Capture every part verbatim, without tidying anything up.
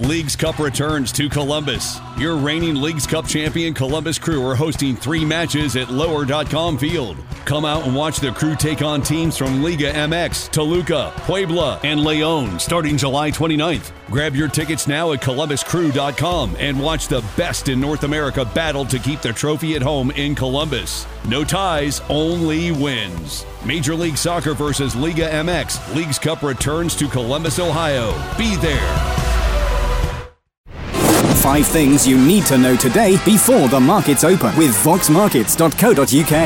Leagues Cup returns to Columbus. Your reigning Leagues Cup champion Columbus Crew are hosting three matches at lower dot com Field. Come out and watch the Crew take on teams from Liga M X, Toluca, Puebla, and León starting July twenty-ninth. Grab your tickets now at columbus crew dot com and watch the best in North America battle to keep the trophy at home in Columbus. No ties, only wins. Major League Soccer versus Liga M X. Leagues Cup returns to Columbus, Ohio. Be there. Five things you need to know today before the markets open with vox markets dot co dot uk.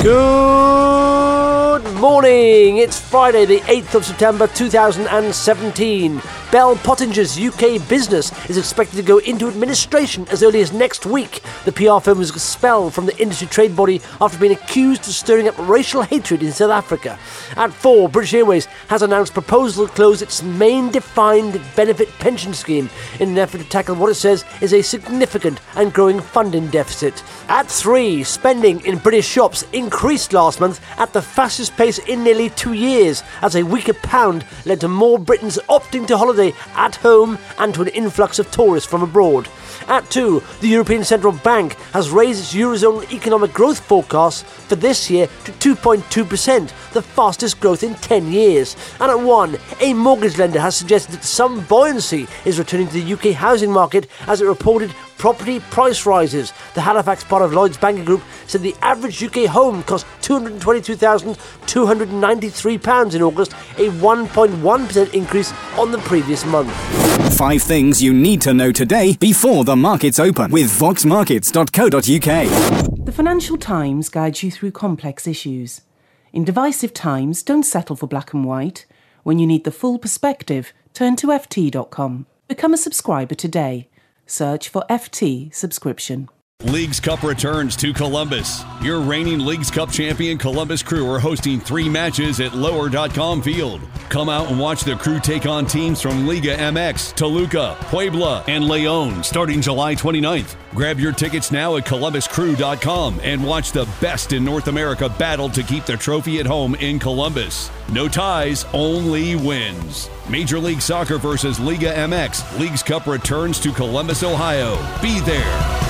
Good morning. It's Friday, the eighth of September two thousand seventeen. Bell Pottinger's U K business is expected to go into administration as early as next week. The P R firm was expelled from the industry trade body after being accused of stirring up racial hatred in South Africa. At four, British Airways has announced proposal to close its main defined benefit pension scheme in an effort to tackle what it says is a significant and growing funding deficit. At three, spending in British shops increased last month at the fastest pace in nearly two years as a weaker pound led to more Britons opting to holiday at home and to an influx of tourists from abroad. At two, the European Central Bank has raised its Eurozone economic growth forecast for this year to two point two percent, the fastest growth in ten years. And at one, a mortgage lender has suggested that some buoyancy is returning to the U K housing market as it reported property price rises. The Halifax part of Lloyds Banking Group said the average U K home cost two hundred twenty-two thousand two hundred ninety-three pounds in August, a one point one percent increase on the previous month. Five things you need to know today before the markets open with vox markets dot co dot uk. The Financial Times guides you through complex issues. In divisive times, don't settle for black and white. When you need the full perspective, turn to F T dot com. Become a subscriber today. Search for F T subscription. Leagues Cup returns to Columbus. Your reigning Leagues Cup champion Columbus Crew are hosting three matches at lower dot com Field. Come out and watch the Crew take on teams from Liga M X, Toluca, Puebla, and León starting July twenty-ninth. Grab your tickets now at columbus crew dot com and watch the best in North America battle to keep the trophy at home in Columbus. No ties, only wins. Major League Soccer versus Liga M X. Leagues Cup returns to Columbus, Ohio. Be there.